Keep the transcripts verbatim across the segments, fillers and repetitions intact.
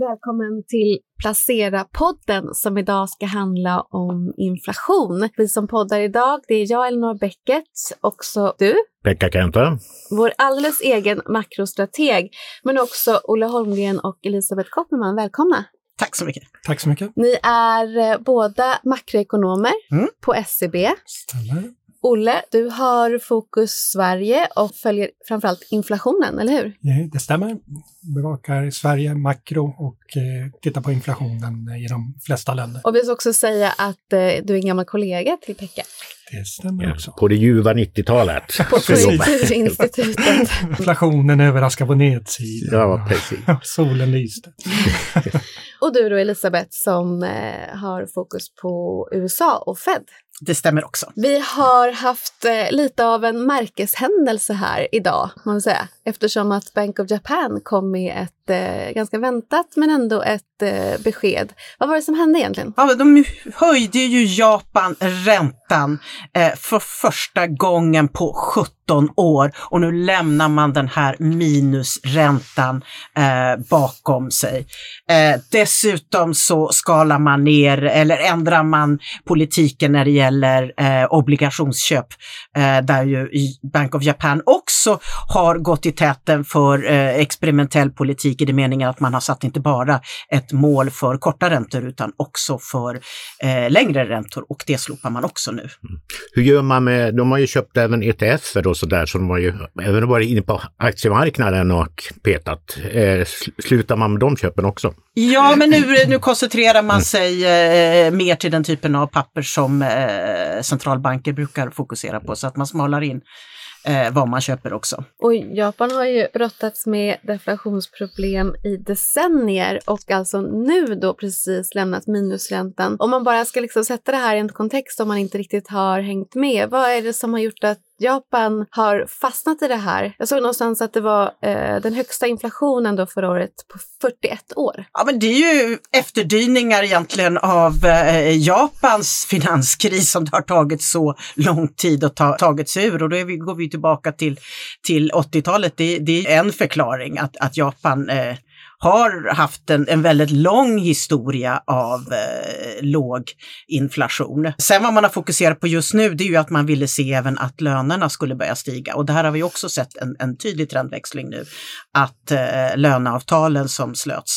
Välkommen till Placera-podden som idag ska handla om inflation. Vi som poddar idag, det är jag, Elinor Bäcket, också du. Pekka Kenta. Vår alldeles egen makrostrateg, men också Olle Holmgren och Elisabeth Koppelman. Välkomna. Tack så mycket. Tack så mycket. Ni är båda makroekonomer mm. på S C B. Stämmer. Olle, du har fokus Sverige och följer framförallt inflationen, eller hur? Ja, det stämmer. Bevakar Sverige makro och eh, tittar på inflationen i de flesta länder. Och vi ska också säga att eh, du är en gammal kollega till Pekka. Det stämmer ja, också. På det ljuva nittiotalet. På Konjunkturinstitutet. Inflationen överraskar på nedsidan. Ja, precis. Solen lyste. Och du då, Elisabeth, som eh, har fokus på U S A och Fed. Det stämmer också. Vi har haft eh, lite av en märkeshändelse här idag, man vill säga. Eftersom att Bank of Japan kom med ett eh, ganska väntat men ändå ett eh, besked. Vad var det som hände egentligen? Ja, de höjde ju Japan räntan eh, för första gången på sjutton år. Och nu lämnar man den här minusräntan eh, bakom sig. Eh, dessutom så skalar man ner eller ändrar man politiken när det gäller eh, obligationsköp. Eh, där ju Bank of Japan också har gått i täten för eh, experimentell politik i det meningen att man har satt inte bara ett mål för korta räntor utan också för eh, längre räntor, och det slopar man också nu. Mm. Hur gör man med, de har ju köpt även E T F-er och sådär, så de har ju även varit inne på aktiemarknaden och petat. Eh, slutar man med de köpen också? Ja, men nu, nu koncentrerar man sig eh, mer till den typen av papper som eh, centralbanker brukar fokusera på, så att man smalar in Eh, vad man köper också. Och Japan har ju brottats med deflationsproblem i decennier och alltså nu då precis lämnat minusräntan. Om man bara ska liksom sätta det här i en kontext om man inte riktigt har hängt med, vad är det som har gjort att Japan har fastnat i det här? Jag såg någonstans att det var eh, den högsta inflationen då förra året på fyrtioett år. Ja, men det är ju efterdyningar egentligen av eh, Japans finanskris som det har tagit så lång tid att ta, tagit sig ur. Och då är vi, går vi tillbaka till, till åttiotalet. Det, det är en förklaring att, att Japan eh, har haft en, en väldigt lång historia av eh, låg inflation. Sen vad man har fokuserat på just nu, det är ju att man ville se även att lönerna skulle börja stiga. Och det här har vi också sett en, en tydlig trendväxling nu. Att eh, löneavtalen som slöts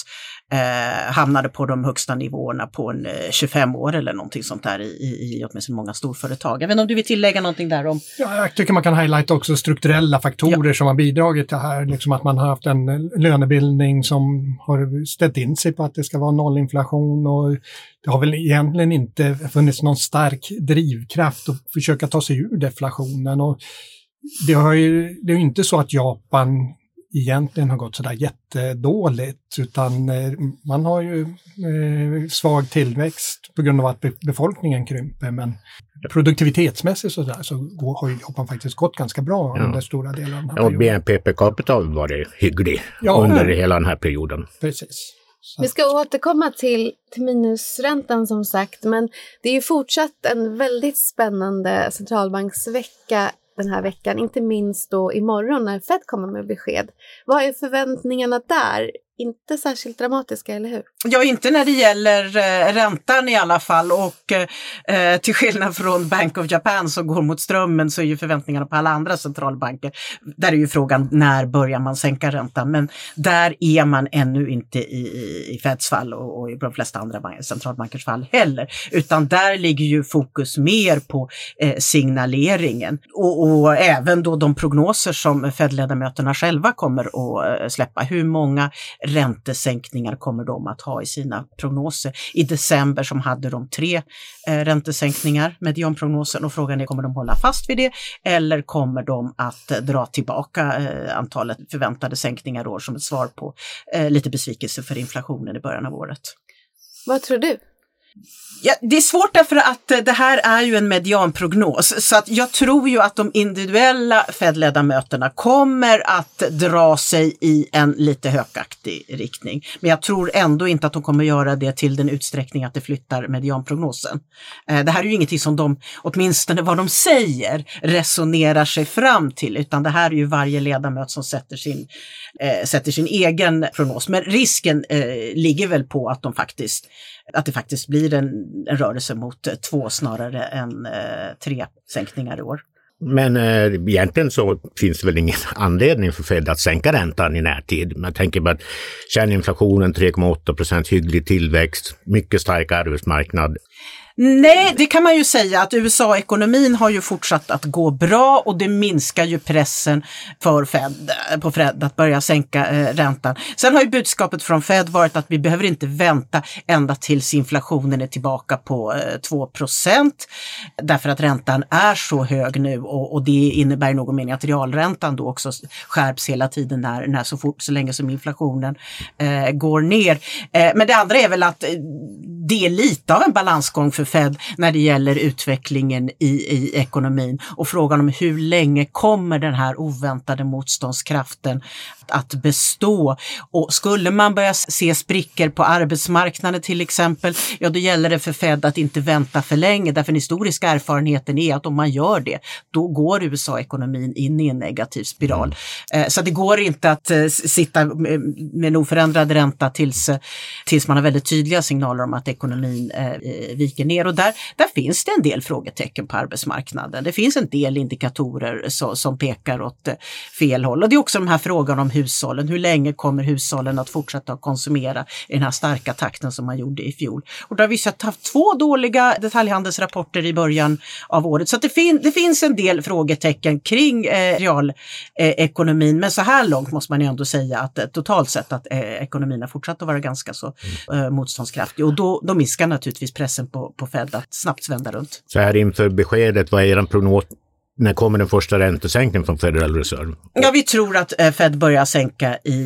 eh, hamnade på de högsta nivåerna på en eh, tjugofem år eller någonting sånt där i, i, i åtminstone många storföretag. Jag vet inte om du vill tillägga någonting där om? Ja, jag tycker man kan highlighta också strukturella faktorer ja. som har bidragit till det här. Liksom att man har haft en lönebildning som har ställt in sig på att det ska vara nollinflation, och det har väl egentligen inte funnits någon stark drivkraft att försöka ta sig ur deflationen. Och det, har ju, det är ju inte så att Japan egentligen har gått sådär jättedåligt, utan man har ju eh, svag tillväxt på grund av att befolkningen krymper, men produktivitetsmässigt så, där, så går, har ju Japan faktiskt gått ganska bra ja. under stora delar av den här perioden. Och B N P per capita var det hygglig ja, under ja. hela den här perioden. Precis. Så. Vi ska återkomma till, till minusräntan som sagt, men det är ju fortsatt en väldigt spännande centralbanksvecka den här veckan, inte minst då imorgon när Fed kommer med besked. Vad är förväntningarna där? Inte särskilt dramatiska, eller hur? Ja, inte när det gäller eh, räntan i alla fall, och eh, till skillnad från Bank of Japan som går mot strömmen, så är ju förväntningarna på alla andra centralbanker. Där är ju frågan, när börjar man sänka räntan? Men där är man ännu inte i, i Feds fall och, och i de flesta andra bank, centralbankers fall heller. Utan där ligger ju fokus mer på eh, signaleringen. Och, och även då de prognoser som Fed-ledamöterna själva kommer att eh, släppa. Hur många räntesänkningar kommer de att ha i sina prognoser? I december som hade de tre eh, räntesänkningar, medianprognosen, och frågan är, kommer de hålla fast vid det eller kommer de att eh, dra tillbaka eh, antalet förväntade sänkningar år som ett svar på eh, lite besvikelse för inflationen i början av året? Vad tror du? Ja, det är svårt därför att det här är ju en medianprognos, så att jag tror ju att de individuella Fed-ledamöterna kommer att dra sig i en lite hökaktig riktning. Men jag tror ändå inte att de kommer göra det till den utsträckning att det flyttar medianprognosen. Det här är ju ingenting som de, åtminstone vad de säger, resonerar sig fram till, utan det här är ju varje ledamot som sätter sin, eh, sätter sin egen prognos. Men risken eh, ligger väl på att de faktiskt att det faktiskt blir en, en rörelse mot två snarare än eh, tre sänkningar i år. Men eh, egentligen så finns det väl ingen anledning för Fed att sänka räntan i närtid. Man tänker på att kärninflationen tre komma åtta procent, hygglig tillväxt, mycket stark arbetsmarknad. Nej, det kan man ju säga att U S A-ekonomin har ju fortsatt att gå bra och det minskar ju pressen för Fed, på Fed att börja sänka eh, räntan. Sen har ju budskapet från Fed varit att vi behöver inte vänta ända tills inflationen är tillbaka på eh, två procent därför att räntan är så hög nu och, och det innebär i någon mening att realräntan då också skärps hela tiden när, när så fort så länge som inflationen eh, går ner. Eh, men det andra är väl att eh, det är lite av en balansgång för Fed när det gäller utvecklingen i, i ekonomin och frågan om hur länge kommer den här oväntade motståndskraften att bestå. Och skulle man börja se sprickor på arbetsmarknaden till exempel, ja då gäller det för Fed att inte vänta för länge, därför den historiska erfarenheten är att om man gör det, då går U S A-ekonomin in i en negativ spiral. Mm. Så det går inte att sitta med en oförändrad ränta tills, tills man har väldigt tydliga signaler om att ekonomin viker ner. Och där, där finns det en del frågetecken på arbetsmarknaden. Det finns en del indikatorer så, som pekar åt fel håll. Och det är också de här frågan om hushållen. Hur länge kommer hushållen att fortsätta att konsumera i den här starka takten som man gjorde i fjol? Och där har vi sett haft två dåliga detaljhandelsrapporter i början av året. Så att det, fin- det finns en del frågetecken kring eh, realekonomin. Eh, Men så här långt måste man ju ändå säga att eh, totalt sett att eh, ekonomin har fortsatt att vara ganska så eh, motståndskraftig. Och då, då minskar naturligtvis pressen på, på Fed att snabbt vända runt. Så här inför beskedet, vad är er prognos? När kommer den första räntesänkningen från Federal Reserve? Ja, vi tror att eh, Fed börjar sänka i,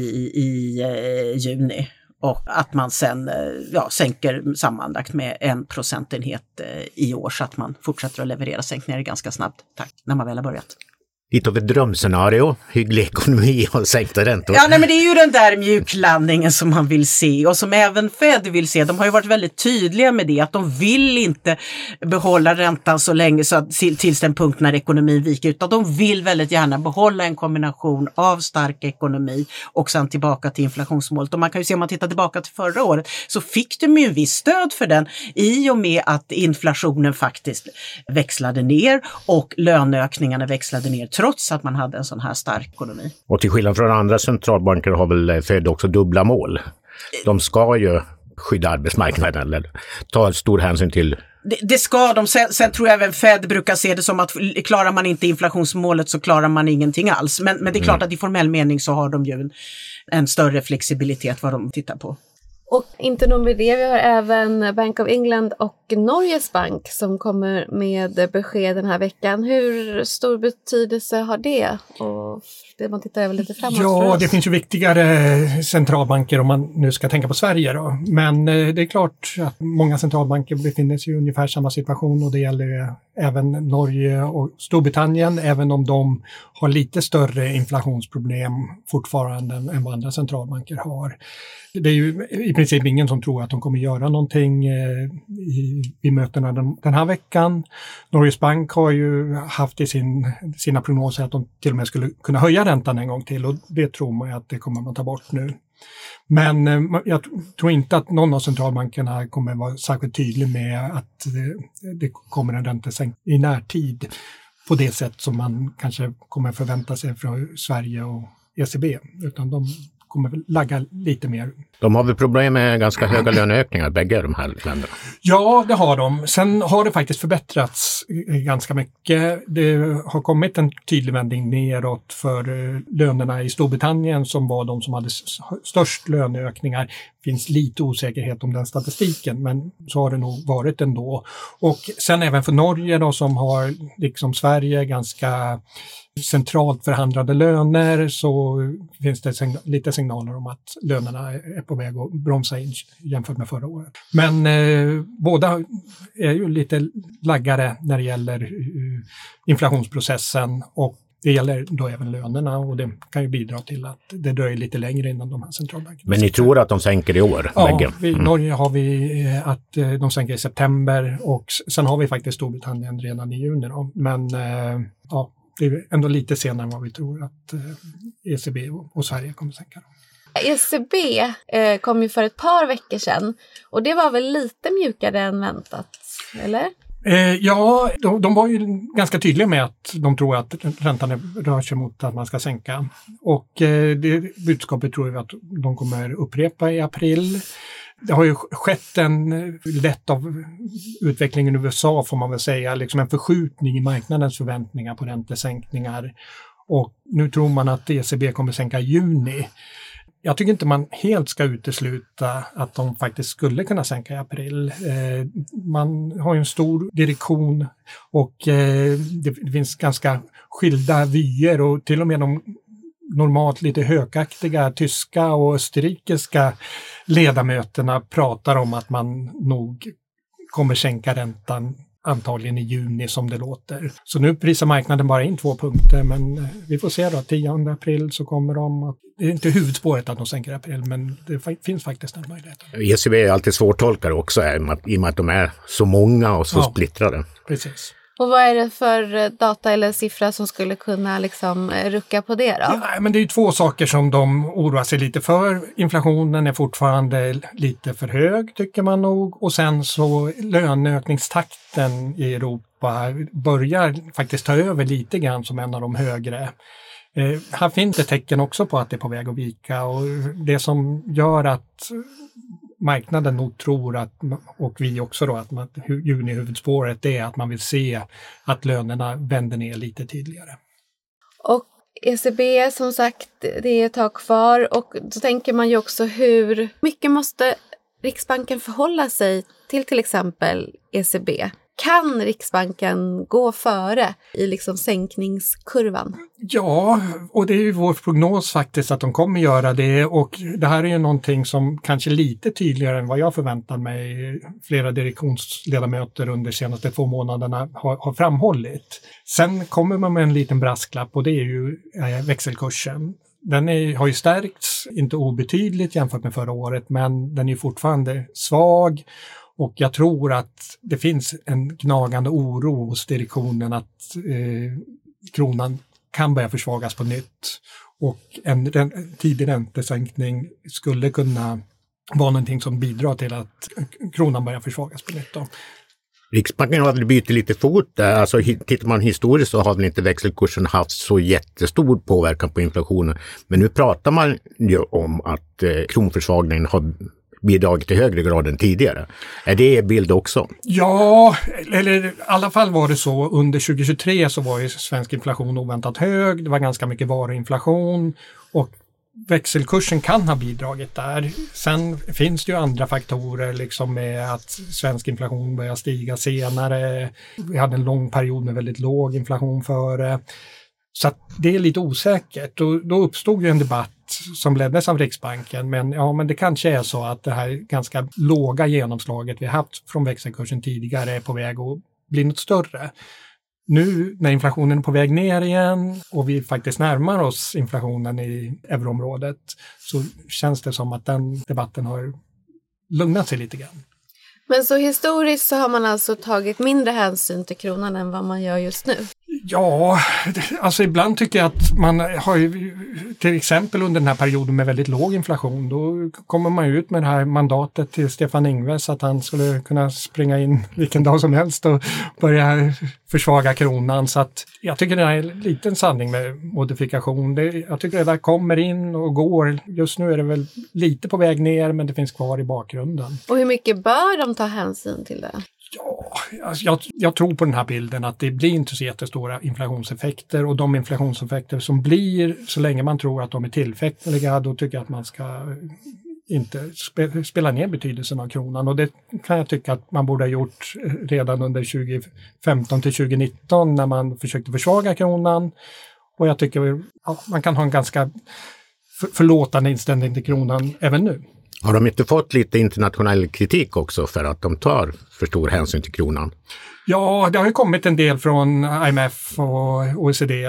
i eh, juni och att man sen eh, ja, sänker sammanlagt med en procentenhet eh, i år så att man fortsätter att leverera sänkningar i ganska snabb takt när man väl har börjat. Lite av ett drömscenario, hygglig ekonomi och sänkta räntor. Ja, nej, men det är ju den där mjuklandningen som man vill se och som även Fed vill se. De har ju varit väldigt tydliga med det, att de vill inte behålla räntan så länge så att, tills den punkt när ekonomin viker, utan de vill väldigt gärna behålla en kombination av stark ekonomi och sen tillbaka till inflationsmålet. Och man kan ju se, om man tittar tillbaka till förra året, så fick de ju en viss stöd för den i och med att inflationen faktiskt växlade ner och löneökningarna växlade ner, trots att man hade en sån här stark ekonomi. Och till skillnad från andra centralbanker har väl Fed också dubbla mål. De ska ju skydda arbetsmarknaden eller ta stor hänsyn till. Det, det ska de. Sen, sen tror jag även Fed brukar se det som att klarar man inte inflationsmålet så klarar man ingenting alls. Men, men det är klart mm. att i formell mening så har de ju en, en större flexibilitet vad de tittar på. Och inte nog med det, vi har även Bank of England och Norges bank som kommer med besked den här veckan. Hur stor betydelse har det? Och det man tittar över lite framåt. Ja, det finns ju viktigare centralbanker om man nu ska tänka på Sverige då. Men det är klart att många centralbanker befinner sig i ungefär samma situation och det gäller även Norge och Storbritannien, även om de har lite större inflationsproblem fortfarande än vad andra centralbanker har. Det är ju i princip ingen som tror att de kommer göra någonting i, i mötena den, den här veckan. Norges bank har ju haft i sin, sina prognoser att de till och med skulle kunna höja räntan en gång till och det tror man att det kommer man ta bort nu. Men jag tror inte att någon av centralbankerna kommer vara särskilt tydlig med att det, det kommer en räntesänkning i närtid på det sätt som man kanske kommer förvänta sig från Sverige och E C B, utan de kommer väl lagga lite mer. De har väl problem med ganska höga löneökningar, bägge de här länderna? Ja, det har de. Sen har det faktiskt förbättrats ganska mycket. Det har kommit en tydlig vändning neråt för lönerna i Storbritannien som var de som hade störst löneökningar. Det finns lite osäkerhet om den statistiken, men så har det nog varit ändå. Och sen även för Norge då, som har liksom Sverige ganska centralt förhandlade löner, så finns det sign- lite signaler om att lönerna är på väg att bromsa in jämfört med förra året. Men eh, båda är ju lite laggare när det gäller uh, inflationsprocessen, och det gäller då även lönerna, och det kan ju bidra till att det dröjer lite längre innan de här centralbankerna. Men ni tror att de sänker i år? Ja, i mm. Norge har vi att de sänker i september, och sen har vi faktiskt Storbritannien redan i juni. Då. Men eh, ja, det är ändå lite senare än vad vi tror att eh, E C B och, och Sverige kommer sänka. E C B eh, kom ju för ett par veckor sedan, och det var väl lite mjukare än väntat, eller? Eh, ja, de, de var ju ganska tydliga med att de tror att räntan rör sig mot att man ska sänka. Och eh, det budskapet tror vi att de kommer upprepa i april. Det har ju skett en lätt av utvecklingen i U S A, får man väl säga, liksom en förskjutning i marknadens förväntningar på räntesänkningar. Och nu tror man att E C B kommer sänka i juni. Jag tycker inte man helt ska utesluta att de faktiskt skulle kunna sänka i april. Eh, man har ju en stor direktion, och eh, det, det finns ganska skilda vyer, och till och med de normalt lite högaktiga tyska och österrikiska ledamöterna pratar om att man nog kommer sänka räntan antagligen i juni, som det låter. Så nu prisar marknaden bara in två punkter, men vi får se då, tionde april så kommer de. Det är inte huvudspåret att de sänker i april, men det finns faktiskt en möjlighet. E C B är alltid svårtolkade också, i och med att de är så många och så ja, splittrade. Precis. Och vad är det för data eller siffra som skulle kunna liksom rucka på det då? Ja, men det är ju två saker som de oroar sig lite för. Inflationen är fortfarande lite för hög, tycker man nog. Och sen så löneökningstakten i Europa börjar faktiskt ta över lite grann som en av de högre. Eh, här finns det tecken också på att det är på väg att vika, och det som gör att marknaden nog tror att, och vi också då, att man, juni-huvudspåret är att man vill se att lönerna vänder ner lite tidigare. Och E C B, som sagt, det är ett tag kvar, och då tänker man ju också hur mycket måste Riksbanken förhålla sig till till exempel E C B? Kan Riksbanken gå före i liksom sänkningskurvan? Ja, och det är ju vår prognos faktiskt att de kommer göra det, och det här är ju någonting som kanske är lite tydligare än vad jag förväntar mig. Flera direktionsledamöter under de senaste två månaderna har, har framhållit. Sen kommer man med en liten brasklapp, och det är ju eh, växelkursen. Den är, har ju stärkts, inte obetydligt jämfört med förra året, men den är fortfarande svag. Och jag tror att det finns en gnagande oro hos direktionen att eh, kronan kan börja försvagas på nytt. Och en, en tidig räntesänkning skulle kunna vara någonting som bidrar till att kronan börjar försvagas på nytt. Då. Riksbanken har väl bytt lite fot. Alltså, tittar man historiskt så har väl inte växelkursen haft så jättestor påverkan på inflationen. Men nu pratar man ju om att eh, kronförsvagningen har bidragit i högre grad än tidigare. Är det bild också? Ja, eller i alla fall var det så. Under tjugohundratjugotre så var ju svensk inflation oväntat hög. Det var ganska mycket varuinflation, och växelkursen kan ha bidragit där. Sen finns det ju andra faktorer, liksom med att svensk inflation börjar stiga senare. Vi hade en lång period med väldigt låg inflation före. Så att det är lite osäkert, och då uppstod ju en debatt som leddes av Riksbanken, men ja, men det kanske är så att det här ganska låga genomslaget vi haft från växelkursen tidigare är på väg att bli något större. Nu när inflationen är på väg ner igen och vi faktiskt närmar oss inflationen i euroområdet, så känns det som att den debatten har lugnat sig lite grann. Men så historiskt så har man alltså tagit mindre hänsyn till kronan än vad man gör just nu? Ja, alltså ibland tycker jag att man har ju, till exempel under den här perioden med väldigt låg inflation, då kommer man ut med det här mandatet till Stefan Ingves att han skulle kunna springa in vilken dag som helst och börja försvaga kronan. Så att jag tycker det är en liten sanning med modifikation. Det, jag tycker det där kommer in och går. Just nu är det väl lite på väg ner, men det finns kvar i bakgrunden. Och hur mycket bör de ta hänsyn till det? Ja, alltså jag, jag tror på den här bilden att det blir inte så jättestora inflationseffekter, och de inflationseffekter som blir, så länge man tror att de är tillfälliga, då tycker jag att man ska inte spe, spela ner betydelsen av kronan, och det kan jag tycka att man borde ha gjort redan under tjugofemton till tjugonitton när man försökte försvaga kronan, och jag tycker ja, man kan ha en ganska för, förlåtande inställning till kronan även nu. Har de inte fått lite internationell kritik också för att de tar för stor hänsyn till kronan? Ja, det har ju kommit en del från I M F och O E C D.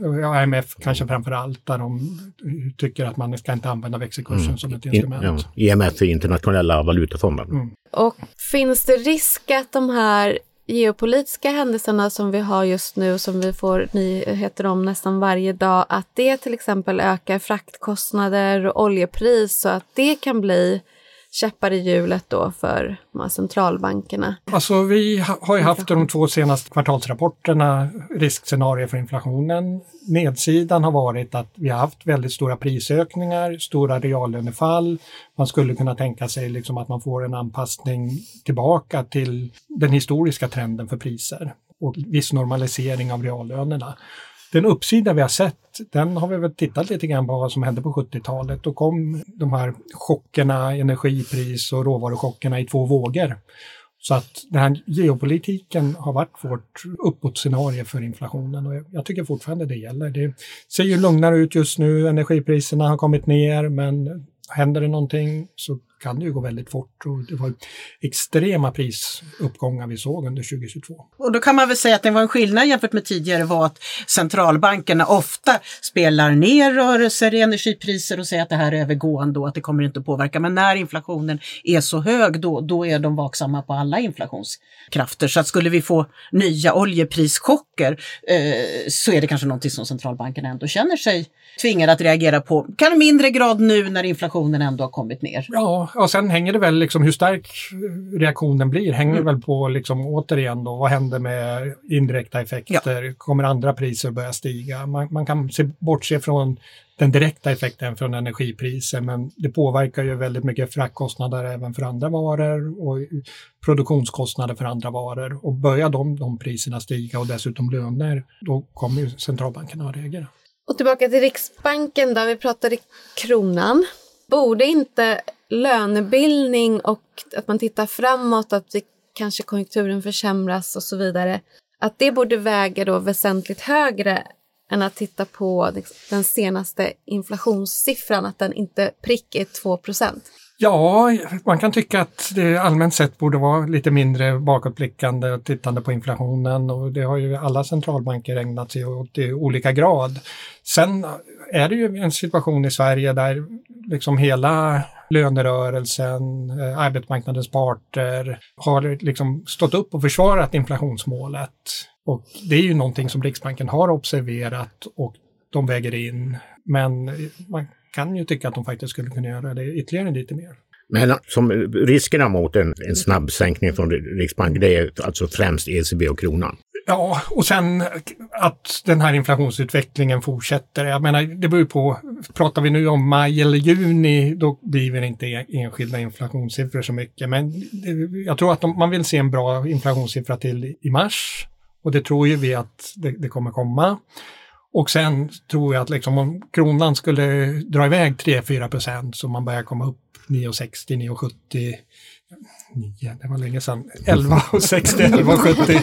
I M F kanske framför allt, där de tycker att man ska inte använda växelkursen mm. som ett instrument. I, ja, I M F är internationella valutafonden. Mm. Och finns det risk att de här geopolitiska händelserna som vi har just nu, som vi får nyheter om nästan varje dag, att det till exempel ökar fraktkostnader och oljepris, så att det kan bli käppar i hjulet då för de här centralbankerna? Alltså vi har ju haft de två senaste kvartalsrapporterna riskscenarier för inflationen. Nedsidan har varit att vi har haft väldigt stora prisökningar, stora reallönefall. Man skulle kunna tänka sig liksom att man får en anpassning tillbaka till den historiska trenden för priser och viss normalisering av reallönerna. Den uppsida vi har sett, den har vi väl tittat lite grann på vad som hände på sjuttiotalet. Då kom de här chockerna, energipris och råvaruchockerna i två vågor. Så att den här geopolitiken har varit vårt uppåtscenario för inflationen, och jag tycker fortfarande det gäller. Det ser ju lugnare ut just nu, energipriserna har kommit ner, men händer det någonting så kan det ju gå väldigt fort, och det var extrema prisuppgångar vi såg under tjugohundratjugotvå. Och då kan man väl säga att det var en skillnad jämfört med tidigare var att centralbankerna ofta spelar ner rörelser i energipriser och säger att det här är övergående och att det kommer inte att påverka. Men när inflationen är så hög då, då är de vaksamma på alla inflationskrafter. Så att skulle vi få nya oljeprischocker eh, så är det kanske någonting som centralbankerna ändå känner sig tvingade att reagera på. Kan mindre grad nu när inflationen ändå har kommit ner. Ja, och sen hänger det väl liksom hur stark reaktionen blir, hänger mm. väl på liksom återigen då, vad händer med indirekta effekter, ja. Kommer andra priser börja stiga? Man, man kan se, bortse från den direkta effekten från energipriser, men det påverkar ju väldigt mycket fraktkostnader även för andra varor och produktionskostnader för andra varor, och börjar de, de priserna stiga och dessutom löner, då kommer ju centralbankerna att reagera. Och tillbaka till Riksbanken där vi pratade kronan. Borde inte lönebildning och att man tittar framåt, att vi, kanske konjunkturen försämras och så vidare, att det borde väga då väsentligt högre än att titta på den senaste inflationssiffran, att den inte prick är två procent? Ja, man kan tycka att det allmänt sett borde vara lite mindre bakåtblickande och tittande på inflationen, och det har ju alla centralbanker ägnat sig åt i olika grad. Sen är det ju en situation i Sverige där liksom hela lönerörelsen, eh, arbetsmarknadens parter har liksom stått upp och försvarat inflationsmålet. Och det är ju någonting som Riksbanken har observerat och de väger in, men man kan ju tycka att de faktiskt skulle kunna göra det ytterligare lite mer. Men som riskerna mot en, en snabb sänkning från Riksbanken, det är alltså främst E C B och kronan. Ja, och sen att den här inflationsutvecklingen fortsätter. Jag menar, det beror på, pratar vi nu om maj eller juni, då blir det inte enskilda inflationssiffror så mycket. Men det, jag tror att de, man vill se en bra inflationssiffra till i mars, och det tror ju vi att det, det kommer komma. Och sen tror jag att liksom om kronan skulle dra iväg tre till fyra procent, så man börjar komma upp nio komma sextio, nio komma sjuttio, nio, det var länge sedan, elva komma sextio, elva komma sjuttio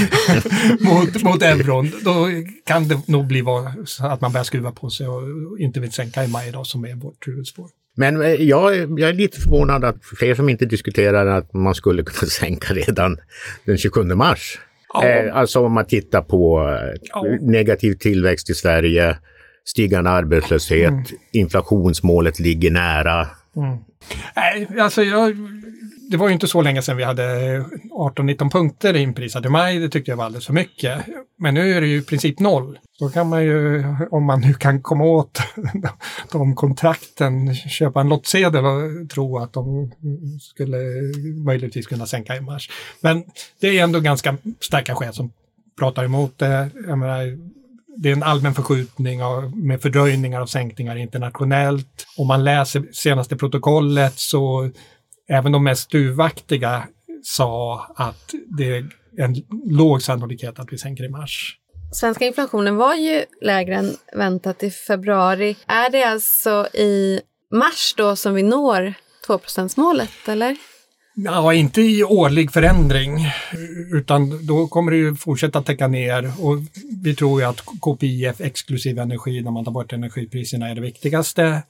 mot, mot euron, då kan det nog bli så att man börjar skruva på sig och inte vill sänka i maj då, som är vårt huvudspår. Men jag, jag är lite förvånad att fler som inte diskuterar att man skulle kunna sänka redan den tjugosjunde mars. Ja. Eh, alltså om man tittar på ja. negativ tillväxt i Sverige, stigande arbetslöshet, mm. inflationsmålet ligger nära. Mm. Nej, alltså jag, det var ju inte så länge sedan vi hade arton nitton punkter inprisade i maj, det tyckte jag var alldeles för mycket. Men nu är det ju i princip noll. Då kan man ju, om man nu kan komma åt de kontrakten, köpa en lottsedel och tro att de skulle möjligtvis kunna sänka i mars. Men det är ändå ganska starka skäl som pratar emot det. Jag menar, det är en allmän förskjutning av, med fördröjningar av sänkningar internationellt. Om man läser senaste protokollet så även de mest stuvaktiga sa att det är en låg sannolikhet att vi sänker i mars. Svenska inflationen var ju lägre än väntat i februari. Är det alltså i mars då som vi når två procent-målet, eller? Ja, inte i årlig förändring, utan då kommer det ju fortsätta täcka ner, och vi tror ju att K P I F exklusiv energi, när man tar bort energipriserna, är det viktigaste.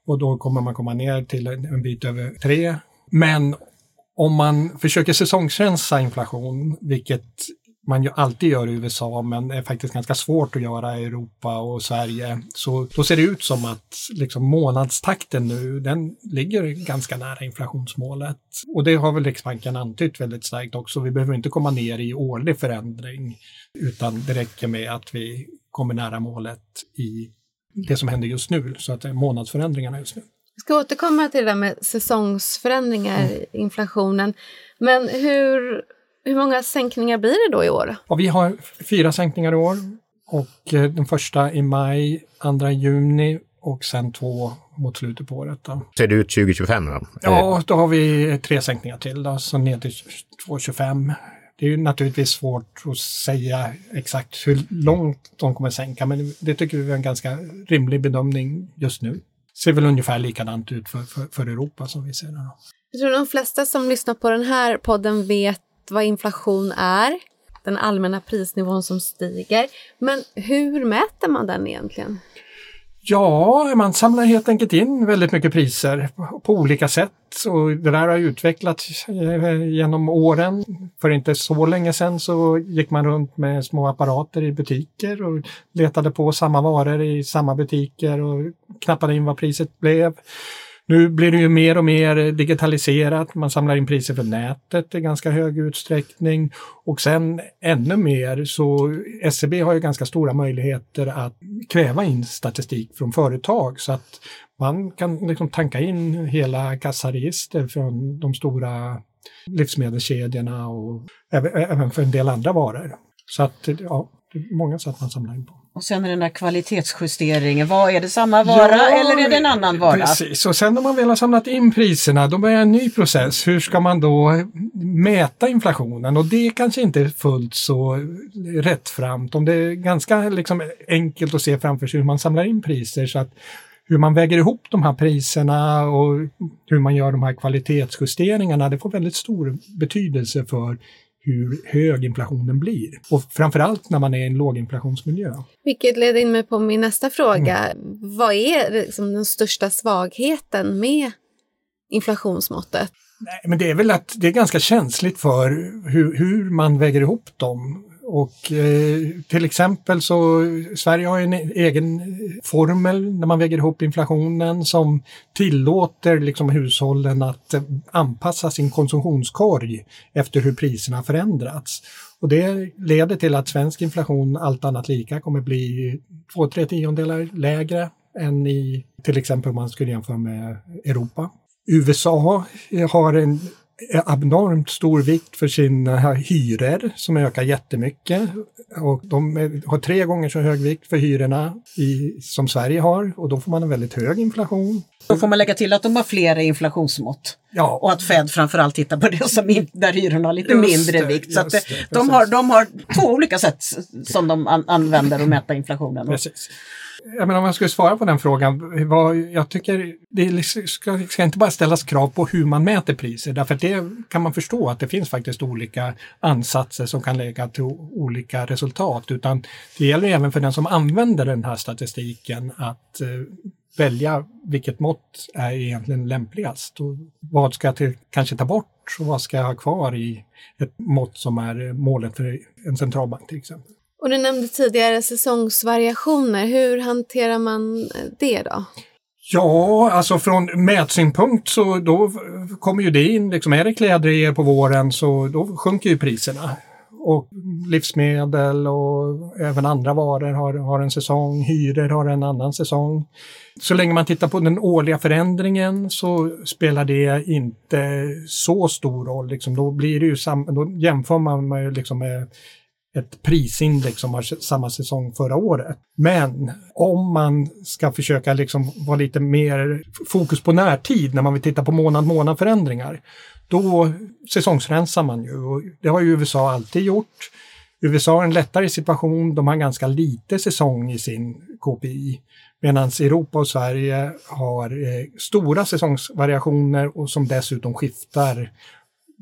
och då kommer man komma ner till en bit över tre. Men om man försöker säsongsrensa inflation, vilket man ju alltid gör i U S A men är faktiskt ganska svårt att göra i Europa och Sverige, så då ser det ut som att liksom månadstakten nu, den ligger ganska nära inflationsmålet. Och det har väl Riksbanken antytt väldigt starkt också. Vi behöver inte komma ner i årlig förändring, utan det räcker med att vi kommer nära målet i det som händer just nu, så att det är månadsförändringarna just nu. Vi ska återkomma till det där med säsongsförändringar i mm. inflationen. Men hur, hur många sänkningar blir det då i år? Ja, vi har fyra sänkningar i år. Och eh, den första i maj, andra i juni och sen två mot slutet på året. Då. Ser det ut tjugo tjugofem då? Ja, då har vi tre sänkningar till. Då, så ner till två tjugofem. Det är ju naturligtvis svårt att säga exakt hur långt de kommer sänka. Men det tycker vi är en ganska rimlig bedömning just nu. Ser väl ungefär likadant ut för, för, för Europa som vi ser det. Då. Jag tror de flesta som lyssnar på den här podden vet vad inflation är. Den allmänna prisnivån som stiger. Men hur mäter man den egentligen? Ja, man samlar helt enkelt in väldigt mycket priser på, på olika sätt. Och det där har utvecklats genom åren. För inte så länge sedan så gick man runt med små apparater i butiker och letade på samma varor i samma butiker och knappade in vad priset blev. Nu blir det ju mer och mer digitaliserat. Man samlar in priser för nätet i ganska hög utsträckning. Och sen ännu mer så S C B har ju ganska stora möjligheter att kräva in statistik från företag. Så att man kan liksom tanka in hela kassaregister från de stora livsmedelskedjorna och även för en del andra varor. Så att ja, det är många sätt man samlar in på. Och sen är den där kvalitetsjusteringen, vad är det samma vara ja, eller är det en annan vara? Precis, och sen när man väl har samlat in priserna då börjar en ny process. Hur ska man då mäta inflationen? Och det är kanske inte är fullt så rättframt. Om det är ganska liksom enkelt att se framför sig hur man samlar in priser så att hur man väger ihop de här priserna och hur man gör de här kvalitetsjusteringarna, det får väldigt stor betydelse för hur hög inflationen blir. Och framförallt när man är i en låginflationsmiljö. Vilket leder in mig på min nästa fråga. Mm. Vad är liksom den största svagheten med inflationsmåttet? Nej, men det är väl att det är ganska känsligt för hur, hur man väger ihop dem. Och eh, till exempel så Sverige har en egen formel när man väger ihop inflationen som tillåter liksom hushållen att eh, anpassa sin konsumtionskorg efter hur priserna förändrats. Och det leder till att svensk inflation allt annat lika kommer bli två tre tiondelar lägre än i till exempel om man skulle jämföra med Europa. U S A har en abnormt stor vikt för sina hyror som ökar jättemycket och de har tre gånger så hög vikt för hyrorna i, som Sverige har och då får man en väldigt hög inflation. Då får man lägga till att de har flera inflationsmått ja. Och att Fed framförallt tittar på det som in, där hyrorna har lite just mindre det, vikt. Så att det, det, de, har, de har två olika sätt som de an, använder att mäta inflationen. Precis. Jag menar, om jag skulle svara på den frågan, vad jag tycker det ska, ska inte bara ställas krav på hur man mäter priser, därför att det kan man förstå att det finns faktiskt olika ansatser som kan lägga till olika resultat, utan det gäller även för den som använder den här statistiken att eh, välja vilket mått är egentligen lämpligast och vad ska jag till, kanske ta bort och vad ska jag ha kvar i ett mått som är målet för en centralbank till exempel. Och du nämnde tidigare säsongsvariationer. Hur hanterar man det då? Ja, alltså från mätsynpunkt så då kommer ju det in, liksom är det kläder på våren så då sjunker ju priserna. Och livsmedel och även andra varor har, har en säsong, hyror har en annan säsong. Så länge man tittar på den årliga förändringen så spelar det inte så stor roll. Liksom, då, blir det ju sam- då jämför man med, liksom med ett prisindex som har samma säsong förra året. Men om man ska försöka liksom vara lite mer fokus på närtid när man vill titta på månad-månad förändringar, då säsongsrensar man ju. Och det har ju U S A alltid gjort. U S A har en lättare situation, de har ganska lite säsong i sin K P I. Medan Europa och Sverige har eh, stora säsongsvariationer och som dessutom skiftar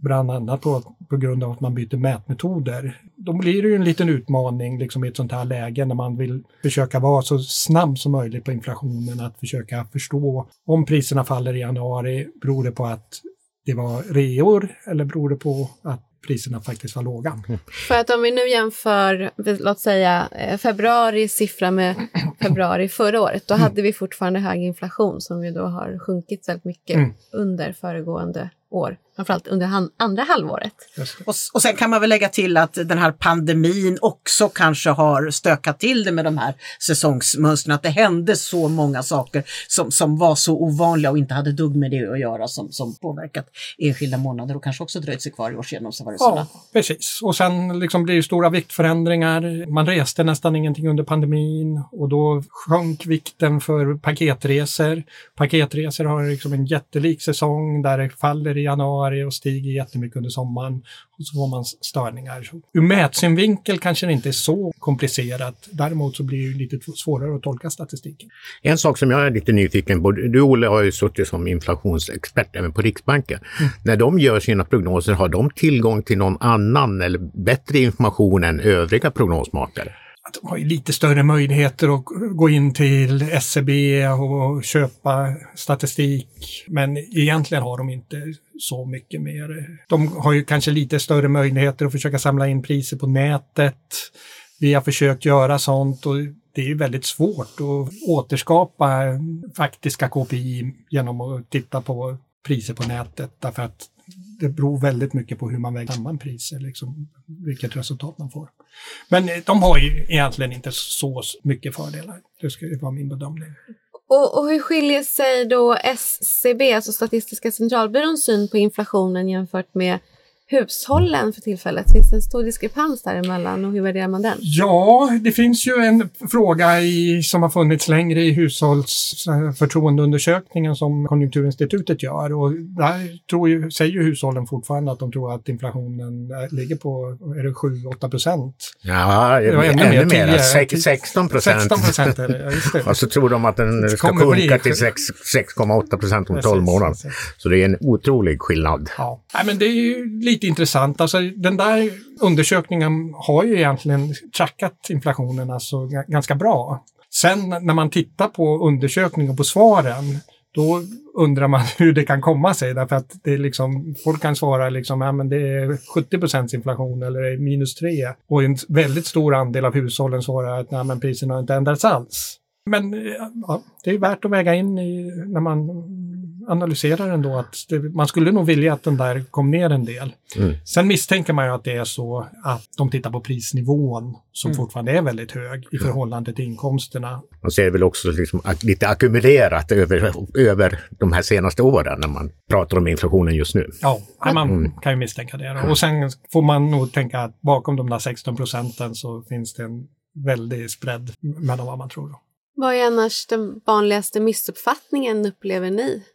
bland annat på, på grund av att man byter mätmetoder. Då blir det ju en liten utmaning liksom, i ett sånt här läge när man vill försöka vara så snabb som möjligt på inflationen, att försöka förstå om priserna faller i januari, beror det på att det var reor eller beror det på att priserna faktiskt var låga. Mm. För att om vi nu jämför, låt säga februari siffra med februari förra året, då mm. hade vi fortfarande hög inflation som ju då har sjunkit väldigt mycket mm. under föregående år. Framförallt under han, andra halvåret. Och, och sen kan man väl lägga till att den här pandemin också kanske har stökat till det med de här säsongsmönstren. Att det hände så många saker som, som var så ovanliga och inte hade dugg med det att göra som, som påverkat enskilda månader och kanske också dröjt sig kvar i årsgenomsvarelserna. Ja, precis. Och sen liksom blir det stora viktförändringar. Man reste nästan ingenting under pandemin och då sjönk vikten för paketresor. Paketresor har liksom en jättelik säsong där det faller i januari och stiger jättemycket under sommaren och så får man störningar. Ur mätsynvinkel kanske det inte är så komplicerat. Däremot så blir det lite svårare att tolka statistiken. En sak som jag är lite nyfiken på, du Olle har ju suttit som inflationsexpert även på Riksbanken. Mm. När de gör sina prognoser, har de tillgång till någon annan eller bättre information än övriga prognosmakare? De har ju lite större möjligheter att gå in till S C B och köpa statistik, men egentligen har de inte så mycket mer. De har ju kanske lite större möjligheter att försöka samla in priser på nätet. Vi har försökt göra sånt och det är ju väldigt svårt att återskapa faktiska K P I genom att titta på priser på nätet, därför att det beror väldigt mycket på hur man väger samman priser, liksom, vilket resultat man får. Men de har ju egentligen inte så mycket fördelar. Det ska ju vara min bedömning. Och, och hur skiljer sig då S C B, alltså Statistiska centralbyråns syn på inflationen jämfört med hushållen för tillfället? Finns det en stor diskrepans däremellan och hur värderar man den? Ja, det finns ju en fråga i, som har funnits längre i hushållsförtroendeundersökningen som Konjunkturinstitutet gör, och där tror ju, säger ju hushållen fortfarande att de tror att inflationen ligger på är det sju till åtta procent. Ja, det var ännu, ännu mer, mer. sexton procent. sexton procent är det, ja, just det. Och så tror de att den ska sjunka till sex komma åtta procent om tolv månader. Så det är en otrolig skillnad. Ja, nej, men det är ju lite intressant. Alltså, den där undersökningen har ju egentligen trackat inflationen alltså g- ganska bra. Sen när man tittar på undersökningen på svaren, då undrar man hur det kan komma sig. Därför att det är liksom, folk kan svara liksom, ja, men det är sjuttio procent inflation eller det är minus tre. Och en väldigt stor andel av hushållen svarar att nej, men priserna har inte ändrats alls. Men ja, det är värt att väga in i, när man analyserar ändå att det, man skulle nog vilja att den där kom ner en del. Mm. Sen misstänker man ju att det är så att de tittar på prisnivån som mm. fortfarande är väldigt hög i förhållande till inkomsterna. Man ser väl också liksom lite ackumulerat över, över de här senaste åren när man pratar om inflationen just nu. Ja, man mm. kan ju misstänka det. Då. Och sen får man nog tänka att bakom de där sexton procenten så finns det en väldig spread mellan vad man tror då. Vad är annars den vanligaste missuppfattningen upplever ni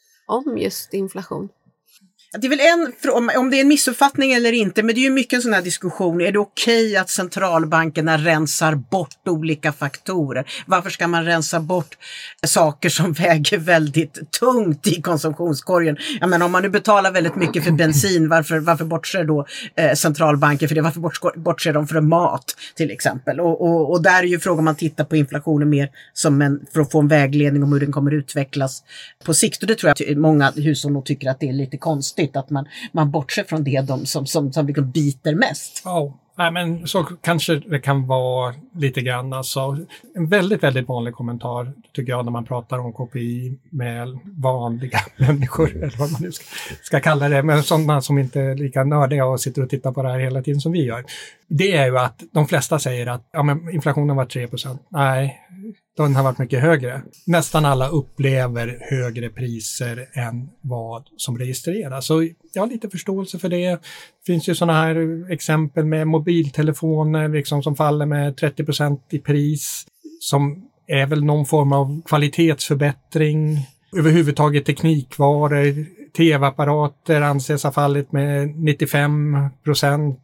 om just inflation? Det är väl en, om det är en missuppfattning eller inte, men det är ju mycket en sån här diskussion. Är det okej okay att centralbankerna rensar bort olika faktorer? Varför ska man rensa bort saker som väger väldigt tungt i konsumtionskorgen? Jag menar, om man nu betalar väldigt mycket för bensin, varför, varför bortser då eh, centralbanker för det? Varför bortser, bortser de för mat till exempel? Och, och, och där är ju frågan om man tittar på inflationen mer som en, för att få en vägledning om hur den kommer utvecklas på sikt. Och det tror jag att många hushåll nog tycker att det är lite konstigt. Att man, man bortser från det de som, som, som liksom biter mest. Ja, nej, men så kanske det kan vara lite grann. Alltså, en väldigt, väldigt vanlig kommentar tycker jag när man pratar om K P I med vanliga människor, eller vad man nu ska, ska kalla det, men sådana som inte är lika nördiga och sitter och tittar på det här hela tiden som vi gör. Det är ju att de flesta säger att ja, men inflationen var tre procent. Nej, den har varit mycket högre. Nästan alla upplever högre priser än vad som registreras. Så jag har lite förståelse för det. Det finns ju sådana här exempel med mobiltelefoner liksom, som faller med trettio procent i pris. Som är väl någon form av kvalitetsförbättring. Överhuvudtaget teknikvaror, tv-apparater anses ha fallit med nittiofem procent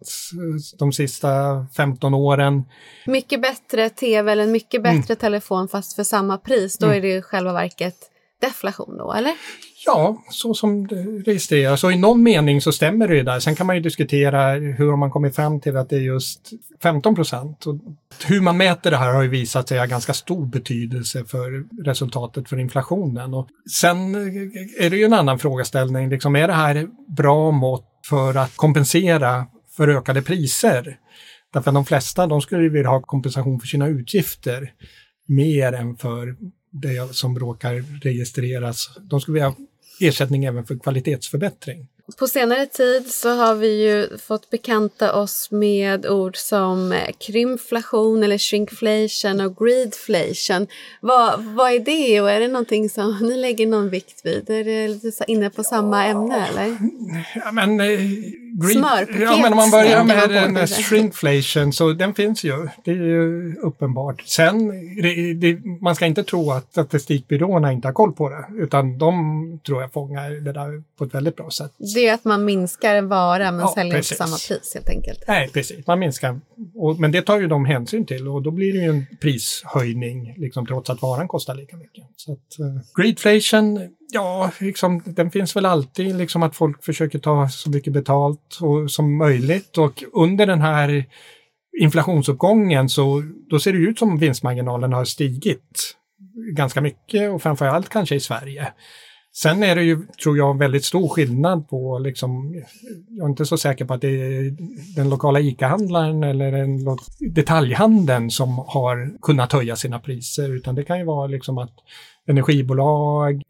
de sista femton åren. Mycket bättre tv eller en mycket bättre mm. telefon fast för samma pris. Då mm. är det ju själva verket deflation då, eller? Ja, så som det registreras. Så i någon mening så stämmer det ju där. Sen kan man ju diskutera hur man kommer fram till att det är just femton procent. Och hur man mäter det här har ju visat sig ha ganska stor betydelse för resultatet för inflationen. Och sen är det ju en annan frågeställning. Liksom, är det här bra mått för att kompensera för ökade priser? Därför att de flesta de skulle vilja ha kompensation för sina utgifter mer än för det som råkar registreras. De skulle vilja ha ersättning även för kvalitetsförbättring. På senare tid så har vi ju fått bekanta oss med ord som krympflation eller shrinkflation och greedflation. Vad, vad är det och är det någonting som ni lägger någon vikt vid? Är det lite inne på samma ämne eller? Ja, men, eh, greed, Smörpaket. Ja, men om man börjar med man den shrinkflation så den finns ju. Det är ju uppenbart. Sen, det, det, man ska inte tro att statistikbyråerna inte har koll på det. Utan de tror jag fångar det där på ett väldigt bra sätt. Det är att man minskar en vara men ja, säljer precis. inte samma pris helt enkelt. Nej, precis. Man minskar. Och, men det tar ju de hänsyn till och då blir det ju en prishöjning liksom, trots att varan kostar lika mycket. Så att, uh, greedflation, ja, liksom, den finns väl alltid liksom att folk försöker ta så mycket betalt och, som möjligt och under den här inflationsuppgången så då ser det ut som vinstmarginalen har stigit ganska mycket och framförallt kanske i Sverige. Sen är det ju, tror jag, väldigt stor skillnad på, liksom, jag är inte så säker på att det är den lokala ICA-handlaren eller den lo- detaljhandeln som har kunnat höja sina priser, utan det kan ju vara liksom att energibolag,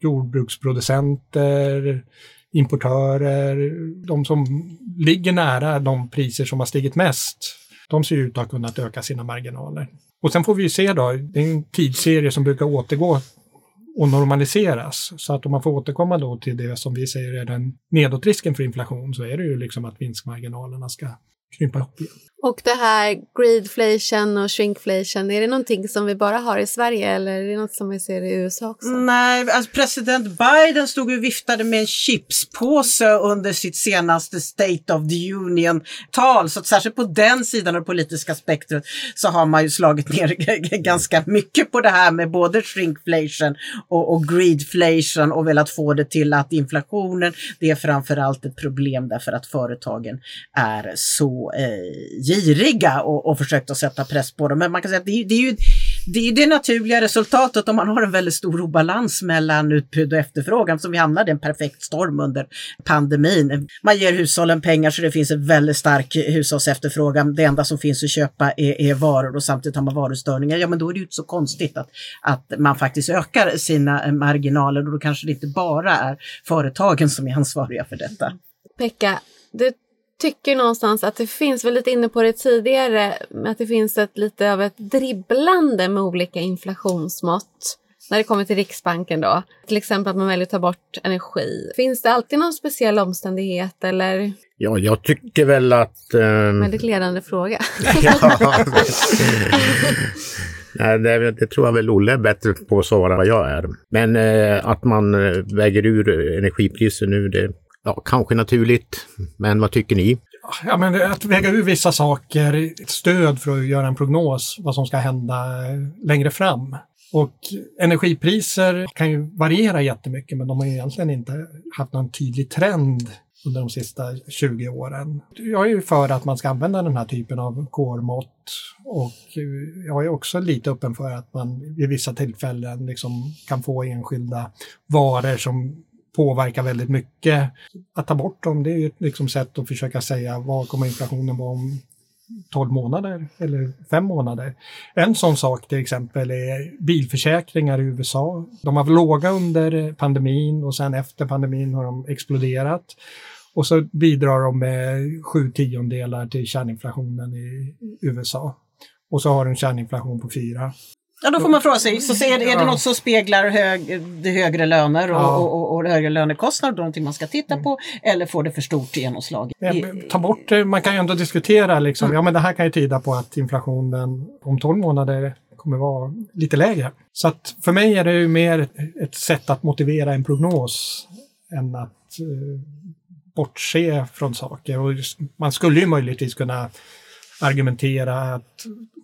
jordbruksproducenter, importörer, de som ligger nära de priser som har stigit mest, de ser ut att ha kunnat öka sina marginaler. Och sen får vi ju se då, det är en tidsserie som brukar återgå och normaliseras. Så att om man får återkomma då till det som vi säger är den nedåtrisken för inflation så är det ju liksom att vinstmarginalerna ska krympa upp igen. Och det här greedflation och shrinkflation, är det någonting som vi bara har i Sverige eller är det något som vi ser i U S A också? Nej, alltså president Biden stod och viftade med en chipspåse under sitt senaste State of the Union-tal. Så att särskilt på den sidan av det politiska spektret så har man ju slagit ner ganska mycket på det här med både shrinkflation och, och greedflation och velat få det till att inflationen, det är framförallt ett problem därför att företagen är så eh, giriga och, och försökt att sätta press på dem. Men man kan säga att det, det är ju det, är det naturliga resultatet om man har en väldigt stor obalans mellan utbud och efterfrågan, som vi hamnade i en perfekt storm under pandemin. Man ger hushållen pengar så det finns en väldigt stark hushållsefterfrågan. Det enda som finns att köpa är, är varor och samtidigt har man varustörningar. Ja, men då är det ju inte så konstigt att, att man faktiskt ökar sina marginaler och då kanske det inte bara är företagen som är ansvariga för detta. Pekka, du tycker någonstans att det finns, väl lite inne på det tidigare, att det finns ett lite av ett dribblande med olika inflationsmått när det kommer till Riksbanken då. Till exempel att man väljer att ta bort energi. Finns det alltid någon speciell omständighet eller? Ja, jag tycker väl att... Um... Väldigt ledande fråga. ja. Nej, det, det tror jag väl Olle är bättre på att svara vad jag är. Men eh, att man väger ur energipriser nu, det ja, kanske naturligt, men vad tycker ni? Ja, men att väga ur vissa saker, ett stöd för att göra en prognos vad som ska hända längre fram. Och energipriser kan ju variera jättemycket, men de har ju egentligen inte haft någon tydlig trend under de sista tjugo åren. Jag är ju för att man ska använda den här typen av core-mått och jag är också lite öppen för att man vid vissa tillfällen liksom kan få enskilda varor som påverkar väldigt mycket. Att ta bort dem, det är ju ett liksom sätt att försöka säga vad kommer inflationen vara om tolv månader eller fem månader. En sån sak till exempel är bilförsäkringar i U S A. De var låga under pandemin och sen efter pandemin har de exploderat. Och så bidrar de med sju tiondelar till kärninflationen i U S A. Och så har de en kärninflation på fyra. Ja, då får man fråga sig, så är det, är det något som speglar hög, det högre löner och, ja. och, och, och högre lönekostnader, någonting man ska titta på, eller får det för stort genomslag? Ta bort det, man kan ju ändå diskutera liksom, mm. ja men det här kan ju tyda på att inflationen om tolv månader kommer vara lite lägre. Så att för mig är det ju mer ett sätt att motivera en prognos än att eh, bortse från saker. Och man skulle ju möjligtvis kunna argumentera att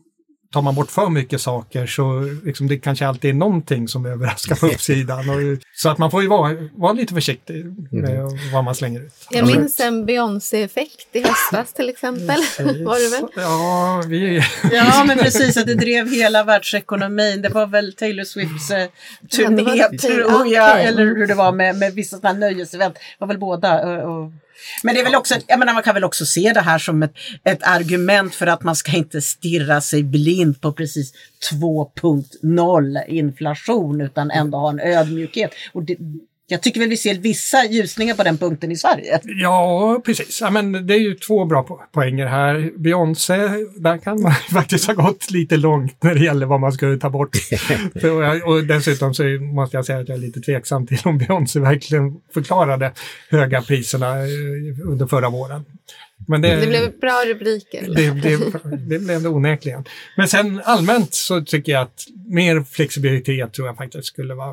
tar man bort för mycket saker så liksom, det kanske alltid är någonting som överraskar på uppsidan. Och, så att man får ju vara, vara lite försiktig med mm. vad man slänger ut. Jag minns en Beyoncé-effekt i höstas till exempel. Var det väl? Ja, vi... ja, men precis, att det drev hela världsekonomin. Det var väl Taylor Swifts eh, turné, ja, tror jag, eller hur det var med, med vissa sådana nöjesevent. Det var väl båda. Och, och... Men det är väl också, jag menar, man kan väl också se det här som ett, ett argument för att man ska inte stirra sig blind på precis två punkt noll inflation utan ändå ha en ödmjukhet. Och det, jag tycker väl vi ser vissa ljusningar på den punkten i Sverige. Ja, precis. Ja, men det är ju två bra po- poänger här. Beyoncé, där kan man faktiskt ha gått lite långt när det gäller vad man skulle ta bort. och, och dessutom så måste jag säga att jag är lite tveksam till om Beyoncé verkligen förklarade höga priserna under förra våren. Men det, det blev bra rubriker. Det, det, det blev det onekligen. Men sen allmänt så tycker jag att mer flexibilitet tror jag faktiskt skulle vara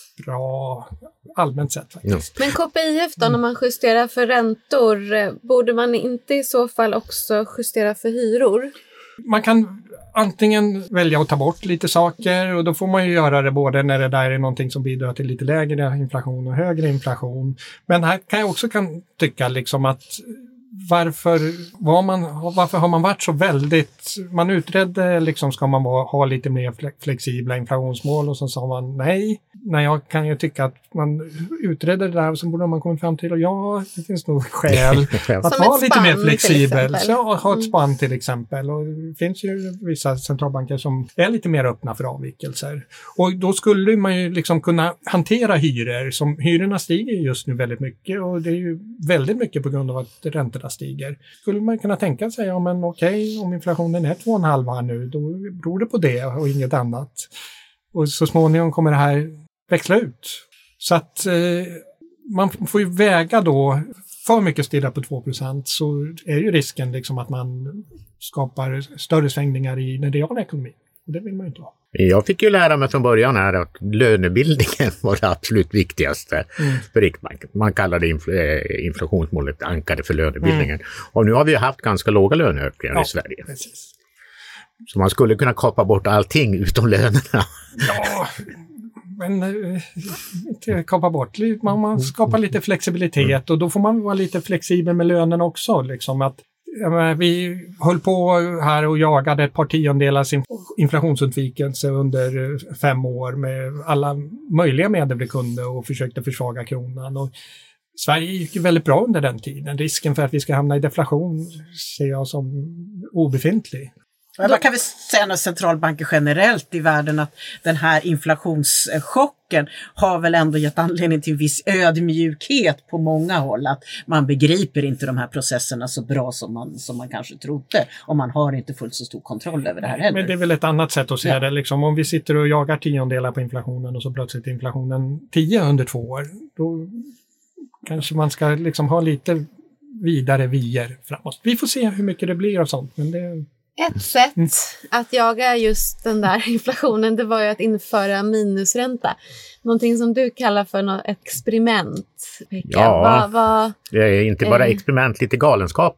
bra allmänt sett faktiskt. Men K P I F då, när man justerar för räntor, borde man inte i så fall också justera för hyror? Man kan antingen välja att ta bort lite saker och då får man ju göra det både när det där är någonting som bidrar till lite lägre inflation och högre inflation. Men här kan jag också kan tycka liksom att Varför, var man, varför har man varit så väldigt, man utredde liksom ska man ha lite mer flexibla inflationsmål och så sa man nej. Nej, jag kan ju tycka att man utredde det där och så borde man komma fram till och ja, det finns nog skäl att ha lite mer flexibel. Ja, ha ett spann till exempel. Och det finns ju vissa centralbanker som är lite mer öppna för avvikelser. Och då skulle man ju liksom kunna hantera hyror som hyrorna stiger just nu väldigt mycket och det är ju väldigt mycket på grund av att räntorna stiger. Skulle man kunna tänka sig, ja men okej, om inflationen är två komma fem här nu, då beror det på det och inget annat. Och så småningom kommer det här växla ut. Så att eh, man får ju väga då, för mycket stirra på två procent så är ju risken liksom att man skapar större svängningar i den reala ekonomin. Och det vill man ju inte ha. Jag fick ju lära mig från början här att lönebildningen var det absolut viktigaste mm. för Riksbanken. Man kallade infl- inflationsmålet ankare för lönebildningen. Mm. Och nu har vi haft ganska låga löneökningar ja, i Sverige. Precis. Så man skulle kunna kapa bort allting utom lönerna. Ja, men inte kapa bort. Man, man skapar lite flexibilitet och då får man vara lite flexibel med lönen också. Liksom att menar, vi höll på här och jagade ett par tiondelars inflationsundvikelse under fem år med alla möjliga medel vi kunde och försökte försvaga kronan. Och Sverige gick ju väldigt bra under den tiden. Risken för att vi ska hamna i deflation ser jag som obefintlig. Man kan väl säga att centralbanker generellt i världen att den här inflationschocken har väl ändå gett anledning till viss ödmjukhet på många håll. Att man begriper inte de här processerna så bra som man, som man kanske trodde. Och man har inte fullt så stor kontroll över det här heller. Men det är väl ett annat sätt att se ja. det. Liksom, om vi sitter och jagar tiondelar på inflationen och så plötsligt inflationen tio under två år. Då kanske man ska liksom ha lite vidare vyer framåt. Vi får se hur mycket det blir av sånt. Men det... Ett sätt mm. att jaga just den där inflationen, det var ju att införa minusränta. Någonting som du kallar för något experiment, Pekka. Ja, va, va, det är inte bara eh, experiment, lite galenskap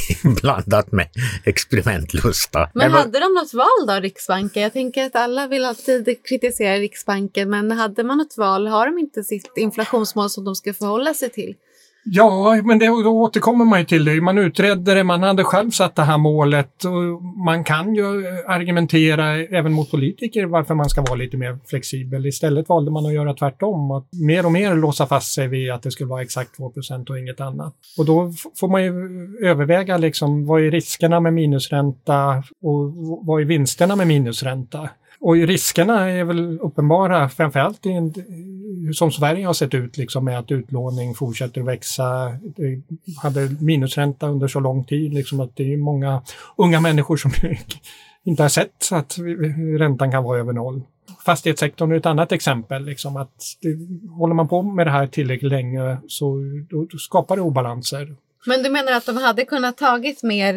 blandat med experimentlusta. Men, men hade de något val då, Riksbanken? Jag tänker att alla vill alltid kritisera Riksbanken, men hade man ett val, har de inte sitt inflationsmål som de ska förhålla sig till? Ja, men det, då återkommer man ju till det. Man utredde det, man hade själv satt det här målet och man kan ju argumentera även mot politiker varför man ska vara lite mer flexibel. Istället valde man att göra tvärtom, att mer och mer låsa fast sig vid att det skulle vara exakt två procent och inget annat. Och då f- får man ju överväga liksom, vad är riskerna med minusränta och vad är vinsterna med minusränta. Och riskerna är väl uppenbara, framförallt i en, som Sverige har sett ut liksom, med att utlåning fortsätter att växa. Det hade minusränta under så lång tid liksom, att det är många unga människor som inte har sett att räntan kan vara över noll. Fastighetssektorn är ett annat exempel. Liksom, att det, håller man på med det här tillräckligt länge så då, då skapar det obalanser. Men du menar att de hade kunnat tagit mer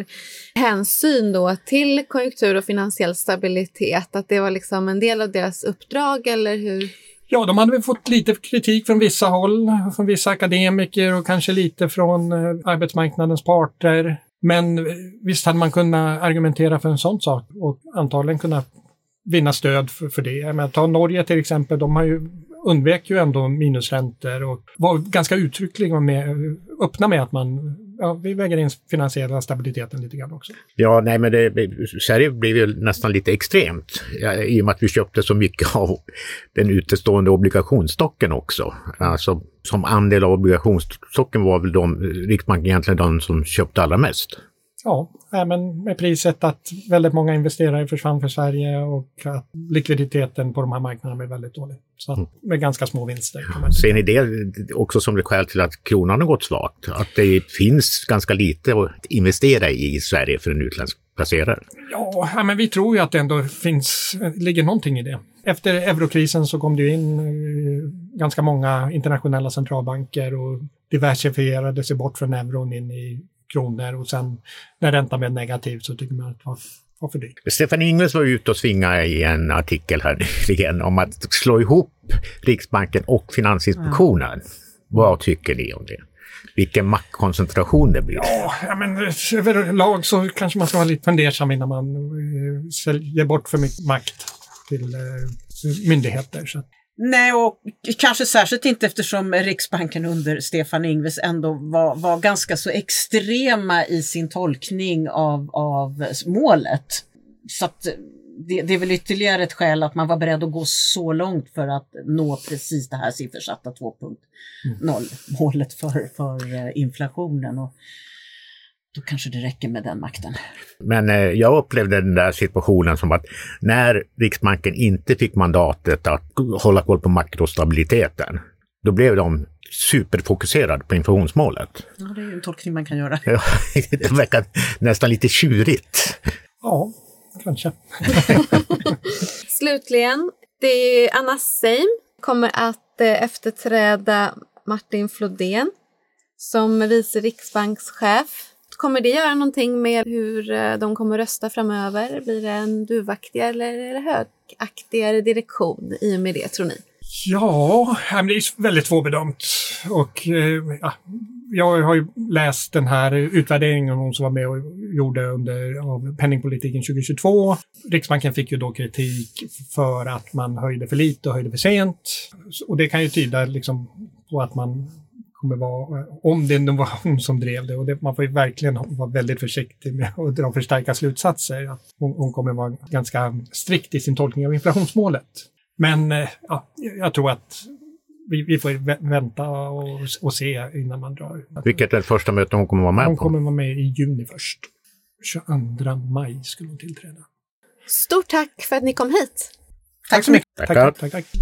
hänsyn då till konjunktur och finansiell stabilitet? Att det var liksom en del av deras uppdrag, eller hur? Ja, de hade väl fått lite kritik från vissa håll, från vissa akademiker och kanske lite från eh, arbetsmarknadens parter. Men visst hade man kunnat argumentera för en sån sak och antagligen kunna vinna stöd för, för det. Men ta Norge till exempel, de har ju undvek ju ändå minusräntor och var ganska uttryckliga med, öppna med att man, ja, vi väger in finansiella stabiliteten lite grann också. Ja, nej men det, Sverige blev ju nästan lite extremt ja, i och med att vi köpte så mycket av den utestående obligationsstocken också. Alltså som andel av obligationsstocken var väl de, Riksbanken egentligen de som köpte allra mest. Ja, men med priset att väldigt många investerare försvann för Sverige och att likviditeten på de här marknaderna blev väldigt dålig. Så att, med ganska små vinster. Ser ni det också som det skäl till att kronan har gått svagt? Att det finns ganska lite att investera i i Sverige för en utländsk placerare? Ja, men vi tror ju att det ändå finns, ligger någonting i det. Efter eurokrisen så kom det ju in ganska många internationella centralbanker och diversifierade sig bort från euron in i kronor och sen när räntan blev negativ så tycker man att det var, var för dyrt. Stefan Ingves var ute och svinga i en artikel här nyligen om att slå ihop Riksbanken och Finansinspektionen. Mm. Vad tycker ni om det? Vilken maktkoncentration det blir? Ja, men överlag så kanske man ska vara lite fundersam innan man eh, säljer bort för mycket makt till eh, myndigheter. Så. Nej, och kanske särskilt inte eftersom Riksbanken under Stefan Ingves ändå var, var ganska så extrema i sin tolkning av, av målet. Så att det, det är väl ytterligare ett skäl att man var beredd att gå så långt för att nå precis det här siffersatta två punkt noll-målet för, för inflationen. Och då kanske det räcker med den makten. Men eh, jag upplevde den där situationen som att när Riksbanken inte fick mandatet att hålla koll på makrostabiliteten, då blev de superfokuserade på inflationsmålet. Ja, det är ju en tolkning man kan göra. Ja, det verkar nästan lite tjurigt. Ja, kanske. Slutligen, det är Anna Seim kommer att eh, efterträda Martin Flodén som vice riksbankschef. Kommer det göra någonting med hur de kommer rösta framöver? Blir det en duvaktigare eller högaktigare direktion i och med det, tror ni? Ja, det är väldigt svårbedömt. Och ja, jag har ju läst den här utvärderingen som var med och gjorde under av penningpolitiken tjugohundratjugotvå. Riksbanken fick ju då kritik för att man höjde för lite och höjde för sent. Och det kan ju tyda liksom på att man kommer vara, om det är innovation som drev det, och det, man får ju verkligen vara väldigt försiktig med att dra för starka slutsatser. Att hon, hon kommer vara ganska strikt i sin tolkning av inflationsmålet. Men ja, jag tror att vi, vi får vänta och, och se innan man drar. Vilket är det första mötet hon kommer vara med hon på? Hon kommer vara med i juni först. tjugoandra maj skulle hon tillträda. Stort tack för att ni kom hit. Tack så mycket. Tackar. Tack, tack, tack.